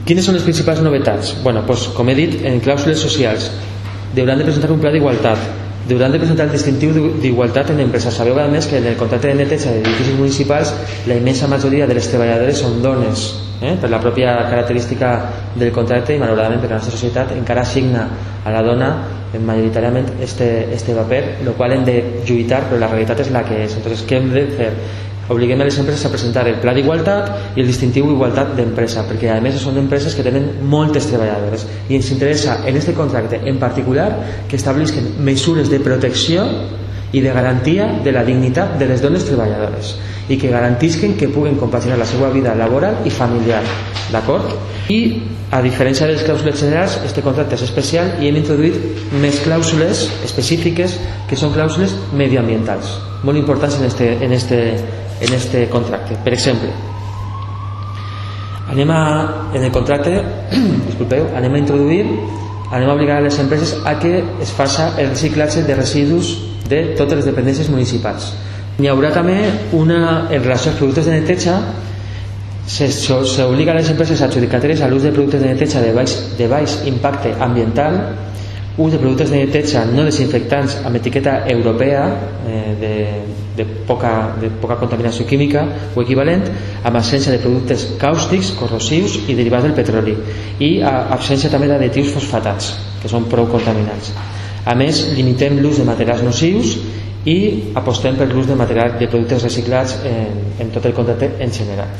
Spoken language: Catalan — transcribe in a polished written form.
Quines són les principals novetats? Com he dit, en clàusules socials hauran de presentar un pla d'igualtat, hauran de presentar el distintiu d'igualtat en empreses. Sabeu a més que en el contracte de neteja d'edificis municipals la immensa majoria de les treballadores són dones, per la pròpia característica del contracte, i malauradament perquè la nostra societat encara assigna a la dona majoritàriament este paper, el qual hem de lluitar, però la realitat és la que és. Entonces, què hem de fer? Obliguem a les empreses a presentar el pla d'igualtat i el distintiu d'igualtat d'empresa, perquè a més són empreses que tenen moltes treballadores i ens interessa en aquest contracte en particular que establisquen mesures de protecció i de garantia de la dignitat de les dones treballadores i que garantisquen que puguen compaginar la seva vida laboral i familiar, d'acord? I a diferència de les clàusules generals, este contracte és especial i hem introduït més clàusules específiques que són clàusules medioambientals, molt importants en este contracte. Per exemple, en el contracte anem a obligar a les empreses a que es faci el reciclatge de residus de totes les dependències municipals. N'hi haurà també en relació als productes de neteja, s'obliga a les empreses adjudicatàries a l'ús de productes de neteja de baix impacte ambiental, ús de productes de neteja no desinfectants amb etiqueta europea de poca contaminació química o equivalent, amb absència de productes càustics, corrosius i derivats del petroli, i absència també d'additius fosfatats, que són prou contaminants. A més, limitem l'ús de materials nocius i apostem per l'ús de productes reciclats en tot el contracte en general.